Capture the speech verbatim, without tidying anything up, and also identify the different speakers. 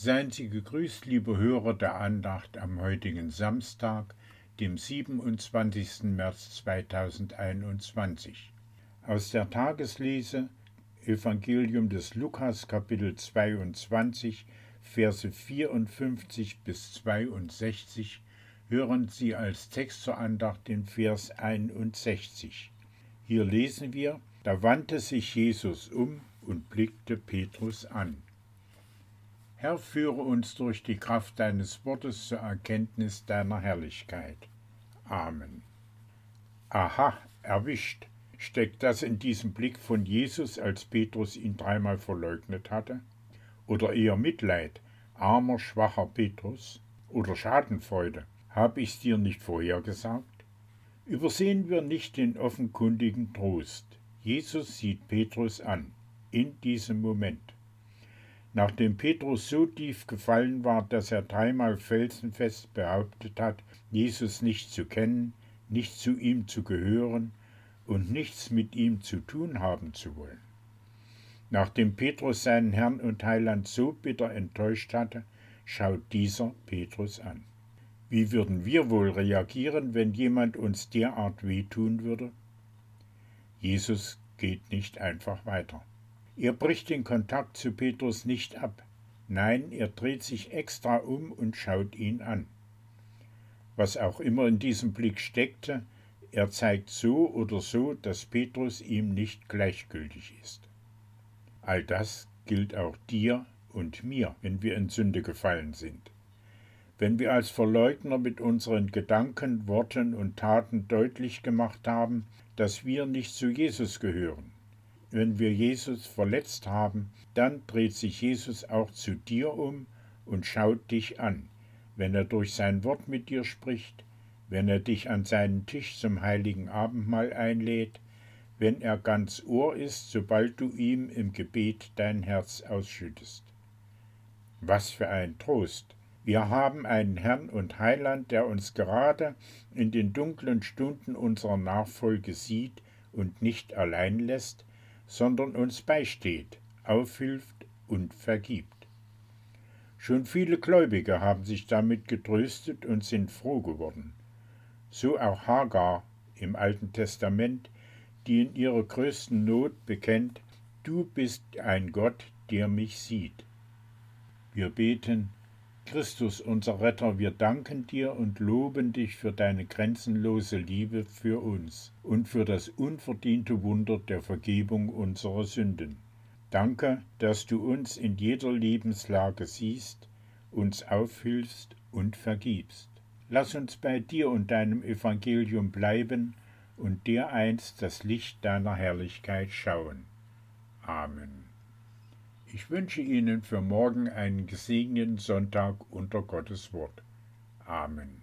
Speaker 1: Seien Sie gegrüßt, liebe Hörer der Andacht am heutigen Samstag, dem siebenundzwanzigsten März zweitausendeinundzwanzig. Aus der Tageslese Evangelium des Lukas, Kapitel zweiundzwanzig, Verse vierundfünfzig bis zweiundsechzig, hören Sie als Text zur Andacht den Vers einundsechzig. Hier lesen wir: Da wandte sich Jesus um und blickte Petrus an. Herr, führe uns durch die Kraft deines Wortes zur Erkenntnis deiner Herrlichkeit. Amen. Aha, erwischt. Steckt das in diesem Blick von Jesus, als Petrus ihn dreimal verleugnet hatte? Oder eher Mitleid, armer, schwacher Petrus? Oder Schadenfreude, habe ich's dir nicht vorhergesagt? Übersehen wir nicht den offenkundigen Trost. Jesus sieht Petrus an, in diesem Moment. Nachdem Petrus so tief gefallen war, dass er dreimal felsenfest behauptet hat, Jesus nicht zu kennen, nicht zu ihm zu gehören und nichts mit ihm zu tun haben zu wollen. Nachdem Petrus seinen Herrn und Heiland so bitter enttäuscht hatte, schaut dieser Petrus an. Wie würden wir wohl reagieren, wenn jemand uns derart wehtun würde? Jesus geht nicht einfach weiter. Er bricht den Kontakt zu Petrus nicht ab. Nein, er dreht sich extra um und schaut ihn an. Was auch immer in diesem Blick steckte, er zeigt so oder so, dass Petrus ihm nicht gleichgültig ist. All das gilt auch dir und mir, wenn wir in Sünde gefallen sind. Wenn wir als Verleugner mit unseren Gedanken, Worten und Taten deutlich gemacht haben, dass wir nicht zu Jesus gehören. Wenn wir Jesus verletzt haben, dann dreht sich Jesus auch zu dir um und schaut dich an, wenn er durch sein Wort mit dir spricht, wenn er dich an seinen Tisch zum heiligen Abendmahl einlädt, wenn er ganz Ohr ist, sobald du ihm im Gebet dein Herz ausschüttest. Was für ein Trost! Wir haben einen Herrn und Heiland, der uns gerade in den dunklen Stunden unserer Nachfolge sieht und nicht allein lässt, sondern uns beisteht, aufhilft und vergibt. Schon viele Gläubige haben sich damit getröstet und sind froh geworden. So auch Hagar im Alten Testament, die in ihrer größten Not bekennt: Du bist ein Gott, der mich sieht. Wir beten: Christus, unser Retter, wir danken dir und loben dich für deine grenzenlose Liebe für uns und für das unverdiente Wunder der Vergebung unserer Sünden. Danke, dass du uns in jeder Lebenslage siehst, uns aufhilfst und vergibst. Lass uns bei dir und deinem Evangelium bleiben und dereinst das Licht deiner Herrlichkeit schauen. Amen. Ich wünsche Ihnen für morgen einen gesegneten Sonntag unter Gottes Wort. Amen.